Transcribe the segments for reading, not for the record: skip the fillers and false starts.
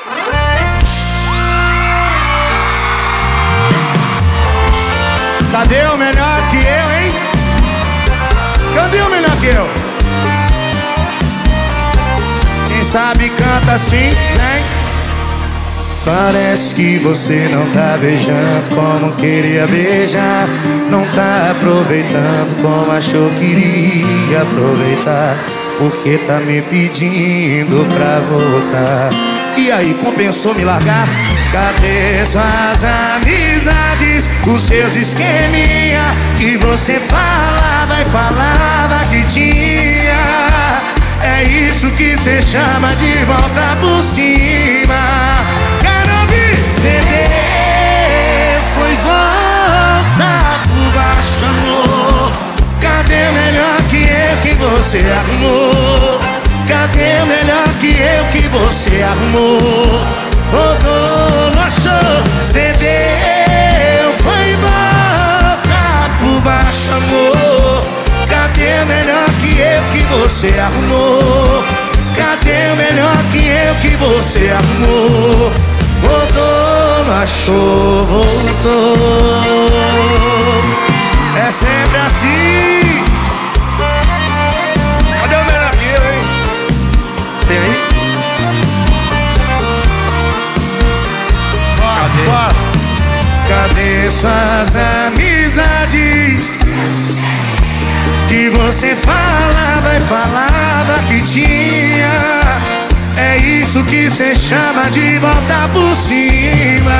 Cadê o melhor que eu, hein? Cadê o melhor que eu? Quem sabe canta assim, vem. Parece que você não tá beijando como queria beijar. Não tá aproveitando como achou que iria aproveitar. Porque tá me pedindo pra voltar. E aí, compensou me largar? Cadê suas amizades? Os seus esqueminha que você falava e falava que tinha. É isso que cê chama de volta por cima. Quero ouvir CD. Foi volta por baixo, amor. Cadê o melhor que você arrumou? Cadê o melhor que você arrumou? Rodou, não achou, cedeu, foi volta por baixo, amor. Cadê o melhor que você arrumou? Cadê o melhor que você arrumou? Rodou, não achou, voltou. É sempre assim. Cadê o melhor que eu, hein? Tem aí? Bora. Cadê suas amizades que você falava e falava que tinha? É isso que cê chama de volta por cima.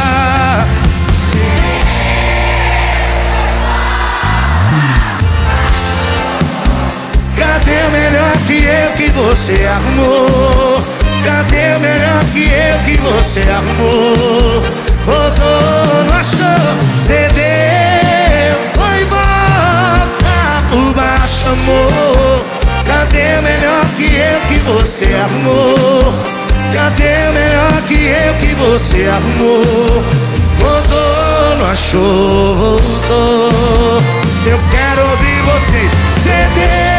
Cadê o melhor que você arrumou? Cadê o melhor que você arrumou? Rodou, não achou, cedeu, foi volta por baixo, amor. Cadê o melhor que você arrumou? Cadê o melhor que você arrumou? Rodou, não achou, voltou. Eu quero ouvir vocês. Cedeu.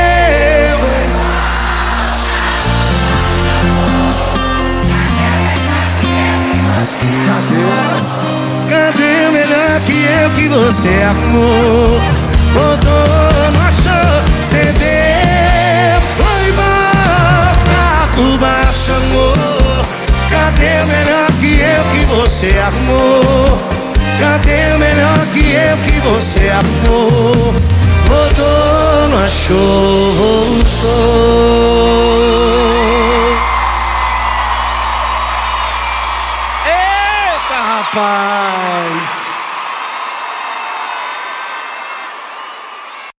Cadê o melhor que você arrumou? Rodou, não achou, cedeu, foi volta por baixo, amor. Cadê o melhor que você arrumou? Cadê o melhor que você arrumou? Rodou, não achou, voltou. Eita, rapaz!